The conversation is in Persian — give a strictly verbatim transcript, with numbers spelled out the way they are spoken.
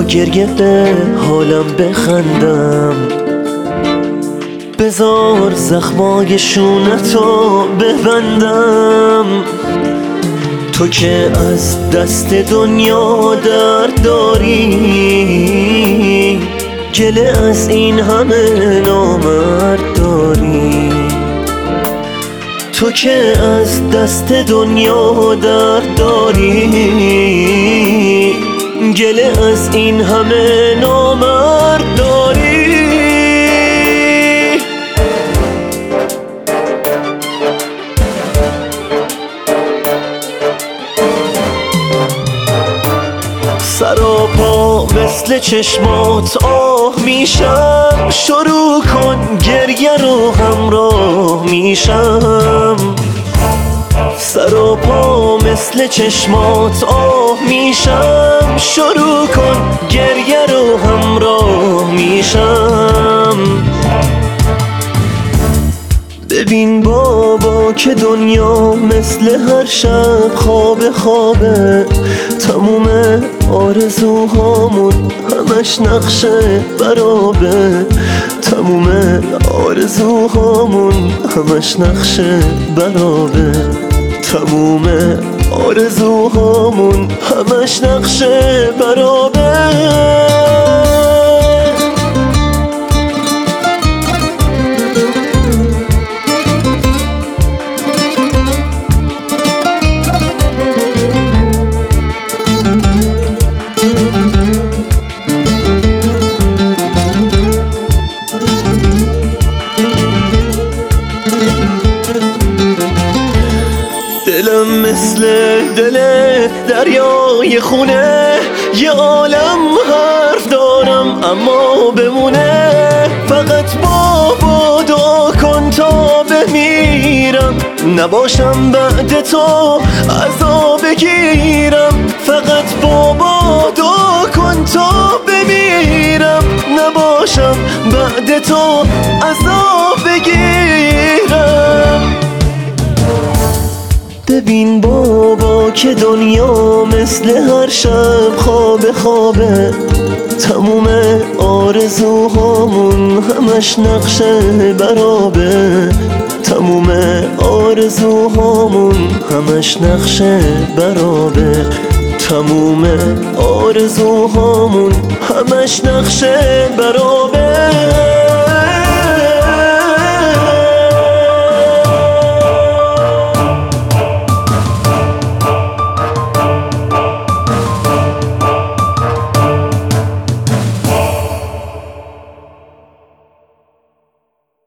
گریه به حالم بخندم، بذار زخمای شونتو ببندم. تو که از دست دنیا درد داری، گله از این همه نامرد داری. تو که از دست دنیا درد داری، گله از این همه نامرد داری. سراپا مثل چشمات آه میشم، شروع کن گریه رو همراه میشم. سراپا مثل چشمات آه میشم، شروع کن گریه رو همراه میشم. ببین بابا که دنیا مثل هر شب خواب خوابه، تموم آرزوهامون همش نقشه برابه. تموم آرزوهامون همش نقشه برابه. تموم آرزوهامون همش نقشه برابه. دلم مثل دل دریای خونه، یه عالم حرف دارم اما بمونه. فقط بابا دعا کن تا بمیرم، نباشم بعد تو عذاب بگیرم. فقط بابا دعا کن تا بمیرم، نباشم بعد تو عذاب بگیرم. ببین بابا که دنیا مثل هر شب خواب خوابه، تموم آرزوهامون همش نقشه برابه. تموم آرزوهامون همش نقشه برابه. تموم آرزوهامون همش نقشه برابه.